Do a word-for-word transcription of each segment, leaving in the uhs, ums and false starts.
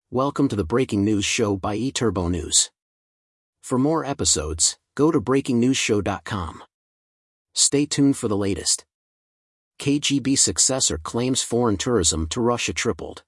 Welcome to the Breaking News Show by eTurbo News. For more episodes, go to breaking news show dot com. Stay tuned for the latest. K G B successor claims foreign tourism to Russia tripled.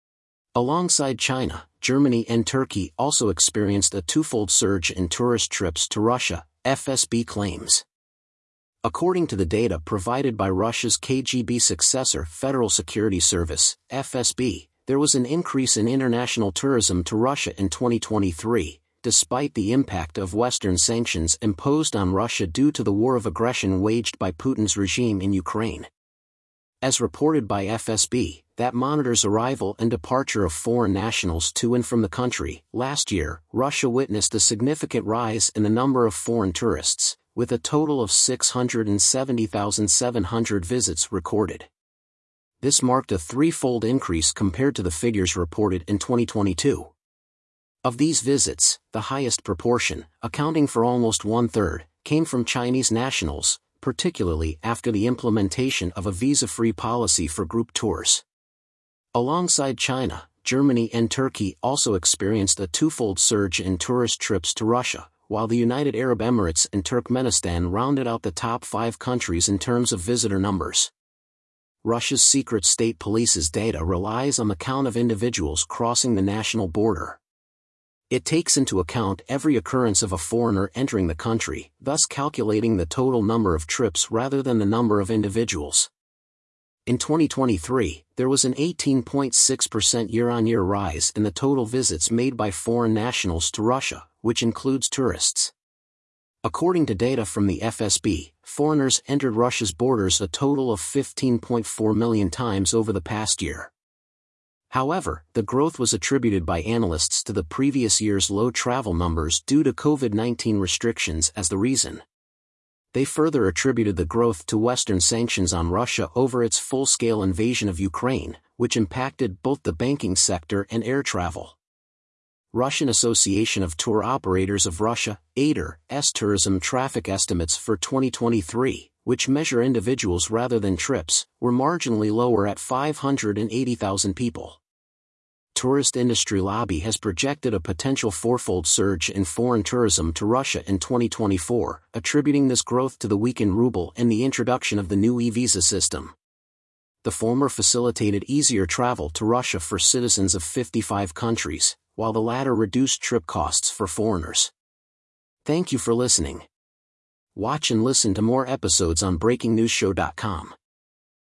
Alongside China, Germany and Turkey also experienced a twofold surge in tourist trips to Russia, F S B claims. According to the data provided by Russia's K G B successor Federal Security Service, F S B, there was an increase in international tourism to Russia in twenty twenty-three, despite the impact of Western sanctions imposed on Russia due to the war of aggression waged by Putin's regime in Ukraine. As reported by F S B, that monitors arrival and departure of foreign nationals to and from the country, last year, Russia witnessed a significant rise in the number of foreign tourists, with a total of six hundred seventy thousand seven hundred visits recorded. This marked a threefold increase compared to the figures reported in twenty twenty-two. Of these visits, the highest proportion, accounting for almost one-third, came from Chinese nationals, particularly after the implementation of a visa-free policy for group tours. Alongside China, Germany and Turkey also experienced a twofold surge in tourist trips to Russia, while the United Arab Emirates and Turkmenistan rounded out the top five countries in terms of visitor numbers. Russia's secret state police's data relies on the count of individuals crossing the national border. It takes into account every occurrence of a foreigner entering the country, thus calculating the total number of trips rather than the number of individuals. In twenty twenty-three, there was an eighteen point six percent year-on-year rise in the total visits made by foreign nationals to Russia, which includes tourists. According to data from the F S B, foreigners entered Russia's borders a total of fifteen point four million times over the past year. However, the growth was attributed by analysts to the previous year's low travel numbers due to COVID nineteen restrictions as the reason. They further attributed the growth to Western sanctions on Russia over its full-scale invasion of Ukraine, which impacted both the banking sector and air travel. Russian Association of Tour Operators of Russia, A T O R's tourism traffic estimates for twenty twenty-three, which measure individuals rather than trips, were marginally lower at five hundred eighty thousand people. Tourist Industry Lobby has projected a potential fourfold surge in foreign tourism to Russia in twenty twenty-four, attributing this growth to the weakened ruble and the introduction of the new e-visa system. The former facilitated easier travel to Russia for citizens of fifty-five countries, while the latter reduced trip costs for foreigners. Thank you for listening. Watch and listen to more episodes on breaking news show dot com.